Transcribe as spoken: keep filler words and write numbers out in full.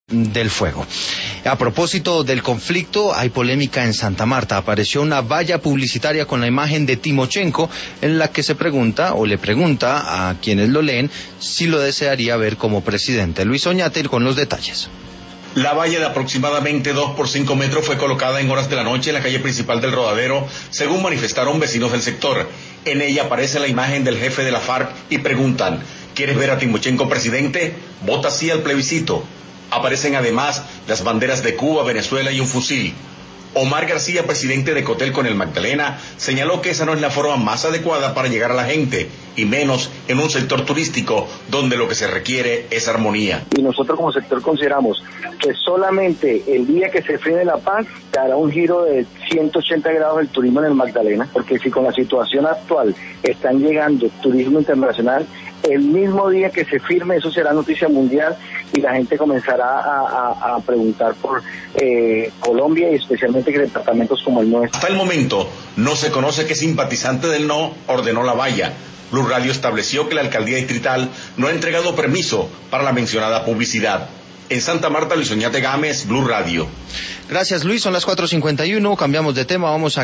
del fuego. A propósito del conflicto, hay polémica en Santa Marta. Apareció una valla publicitaria con la imagen de Timochenko en la que se pregunta o le pregunta a quienes lo leen si lo desearía ver como presidente. Luis Oñate con los detalles. La valla de aproximadamente dos por cinco metros fue colocada en horas de la noche en la calle principal del Rodadero, según manifestaron vecinos del sector. En ella aparece la imagen del jefe de la FARC y preguntan: ¿quieres ver a Timochenko presidente? Vota sí al plebiscito. Aparecen además las banderas de Cuba, Venezuela y un fusil. Omar García, presidente de Cotel con el Magdalena, señaló que esa no es la forma más adecuada para llegar a la gente, y menos en un sector turístico donde lo que se requiere es armonía. Y nosotros como sector consideramos que solamente el día que se frene la paz dará un giro de ciento ochenta grados el turismo en el Magdalena, porque si con la situación actual están llegando turismo internacional, el mismo día que se firme eso será noticia mundial y la gente comenzará a, a, a preguntar por eh, Colombia y especialmente que departamentos como el nuestro. Hasta el momento no se conoce qué simpatizante del no ordenó la valla. Blue Radio estableció que la alcaldía distrital no ha entregado permiso para la mencionada publicidad. En Santa Marta, Luis Oñate Gámez, Blue Radio. Gracias, Luis. Son las cuatro cincuenta y uno. Cambiamos de tema. Vamos a